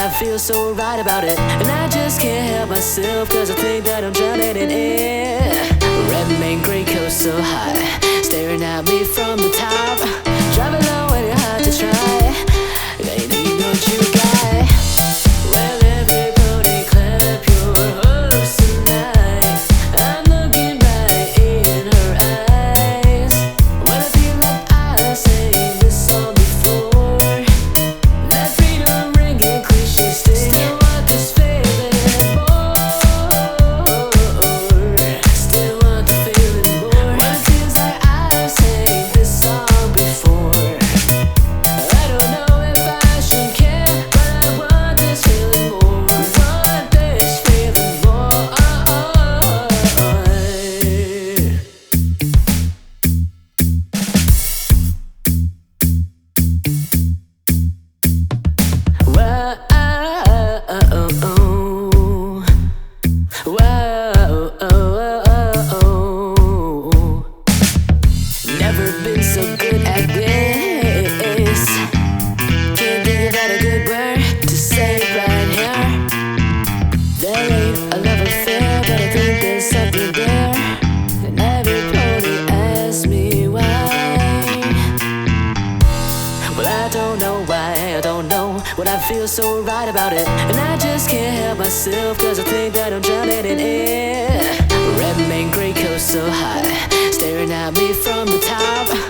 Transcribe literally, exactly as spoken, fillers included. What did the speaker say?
I feel so right about it, and I just can't help myself, cause I think that I'm drowning in it. Red main gray coast so high, staring at me from the top. Driving low and you're hard to try, they need no you guy. Well, everybody clap your hands tonight. I'm looking right in her eyes. When I feel like I sang this song before, that freedom ringing cliche sting, still want this feeling more. Still want the feeling more. When it feels like I sang this song before, I don't know if I should care, but I want this feeling more. Want this feeling more. Whoa, whoa, never been so good at this. Can't think about a good word to say right here. There ain't a love affair, but I think there's something there. And everybody asks me why. Well, I don't know why, I don't know what I feel so right about it, and I just can't help myself, cause I think that I'm drowning in it. Red main gray coast so high, staring at me from the top.